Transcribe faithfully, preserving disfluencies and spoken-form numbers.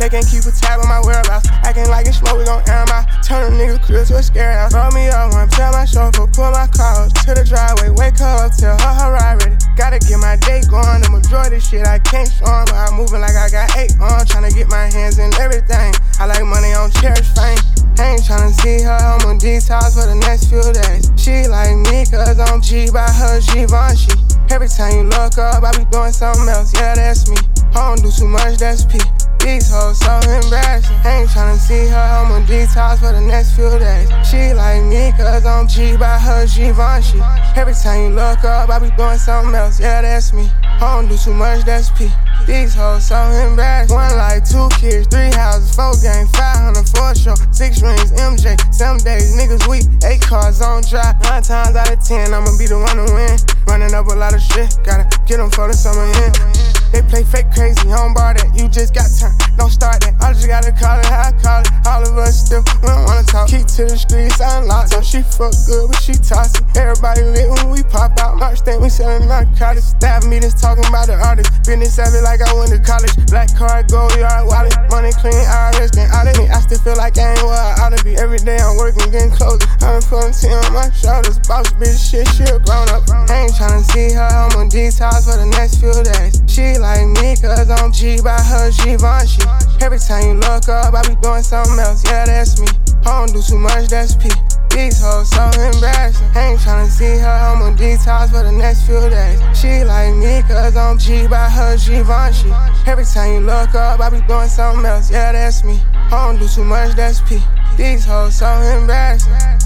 They can't keep a tab on my whereabouts. Acting like it's smoke, we gon' air 'em out. Turn a nigga crib to a scary house. Roll me up one, tell my chauffeur, pull my car up to the driveway. Wake her up, tell her her ride ready. Gotta get my day going. The majority shit I can't show 'em, but I'm moving like I got eight on. Tryna get my hands in everything. I like money on cherish fame. I ain't tryna see her, I'm on detox for the next few days. She like me cause I'm G by her Givenchy. Every time you look up, I be doing something else, yeah that's me. I don't do too much, that's P. These hoes so embarrassing. I ain't tryna see her, I'm on detox for the next few days. She like me cause I'm G by her Givenchy. Every time you look up, I be doing something else, yeah that's me. I don't do too much, that's P. These hoes so embarrassing. One like two kids, three houses, four games, five hundred for a show, six rings, M J. Some days niggas weak, eight cars on drive. Nine times out of ten, I'ma be the one to win. Running up a lot of shit, gotta get them for the summer in. They play fake crazy, I don't bar that. You just got turned, don't start that. I just gotta call it how I call it. All of us still, we don't wanna talk. Key to the streets, I unlocked. So she fuck good, but she toxic. Everybody lit when we pop out. March think we sellin' narcotics. Staff meetings talking about the artist. Business savvy like I went to college. Black card, gold yard, wallet. Money clean, I R S, then audit me. I still feel like I ain't where I oughta be. Every day I'm working, getting closer. I'm putting ten on my shoulders. Boss bitch, shit, she a grown up. I ain't tryna see her, I'm on detox for the next few days. She like me cause I'm G by her Givenchy. Every time you look up, I be doing something else, yeah that's me. I don't do too much, that's P. These hoes so embarrassing. I ain't tryna see her, I'm on detox for the next few days. She like me cause I'm G by her Givenchy. Every time you look up, I be doing something else, yeah that's me. I don't do too much, that's P. These hoes so embarrassing.